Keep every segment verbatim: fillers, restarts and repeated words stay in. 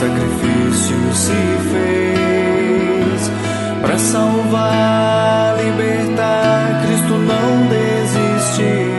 sacrifício se fez para salvar, libertar. Cristo não desistiu.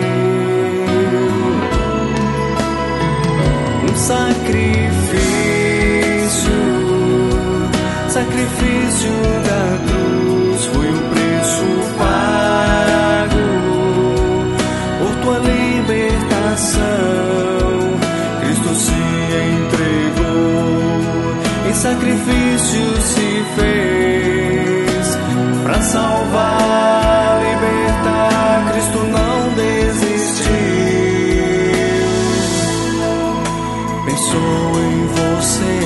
Um sacrifício, sacrifício da cruz foi o preço pago por tua libertação. Cristo se entregou, em sacrifício se fez para salvar, libertar. Cristo não desistiu. Pensou em você.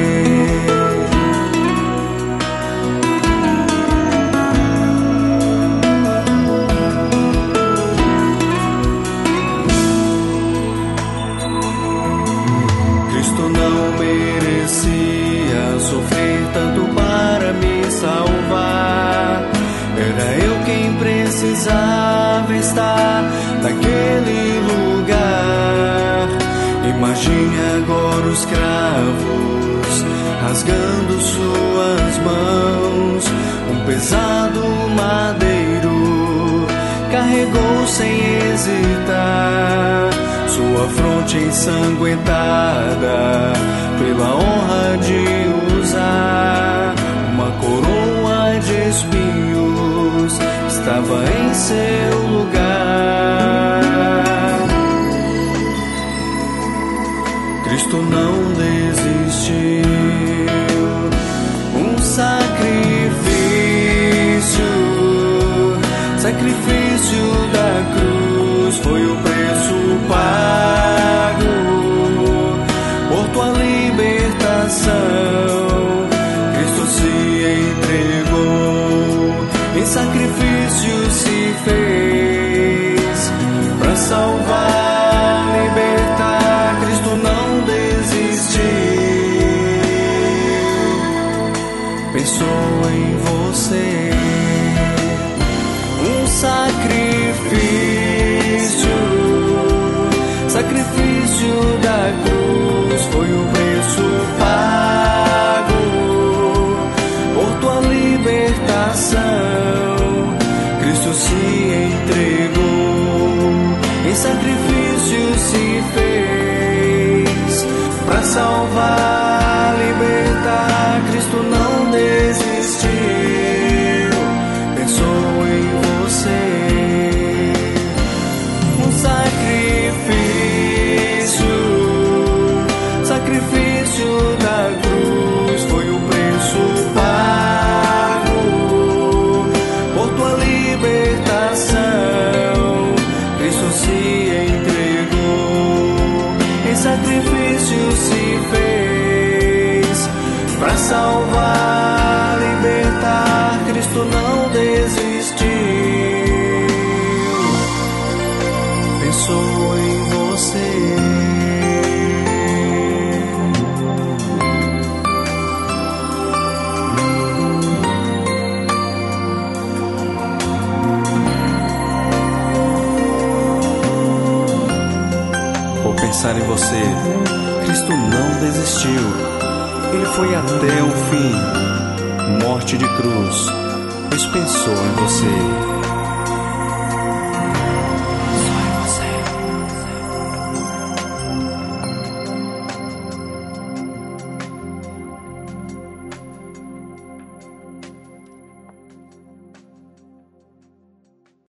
Sofrer tanto para me salvar. Era eu quem precisava estar naquele lugar. Imagine agora os cravos rasgando suas mãos. Um pesado madeiro carregou sem hesitar sua fronte ensanguentada pela honra de usar uma coroa de espinhos, estava em seu lugar. Cristo não desistiu. Um sacrifício, sacrifício da cruz foi o preço pago por tua libertação. Cristo se entregou, em sacrifício se fez para salvar, libertar. Cristo não desistiu. Pensou em você. Um sacrifício, sacrifício da cruz foi o preço pago por tua libertação. Cristo se entregou, em sacrifício se fez para salvar, libertar. Cristo não desistiu. Pensou em você. Um sacrifício, sacrifício da cruz foi o preço pago por tua libertação. Cristo se entregou, em sacrifício se fez para salvar, libertar. Cristo não desistiu. Pensou em você. Pensar em você. Cristo não desistiu. Ele foi até o fim, morte de cruz, pois pensou em você.